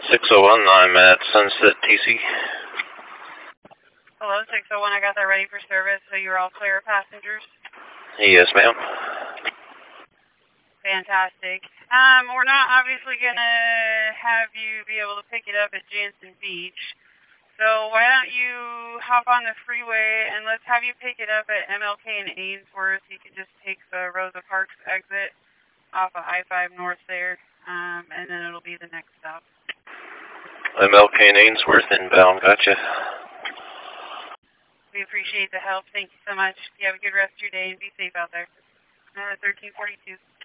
601, I'm at Sunset TC. Hello, 601, I got that ready for service, so you're all clear, passengers? Yes, ma'am. Fantastic. We're not obviously going to have you be able to pick it up at Jansen Beach, so why don't you hop on the freeway and let's have you pick it up at MLK and Ainsworth. You can just take the Rosa Parks exit off of I-5 North there, and then it'll be the next stop. MLK and Ainsworth inbound, gotcha. We appreciate the help. Thank you so much. You have a good rest of your day and be safe out there. 1342.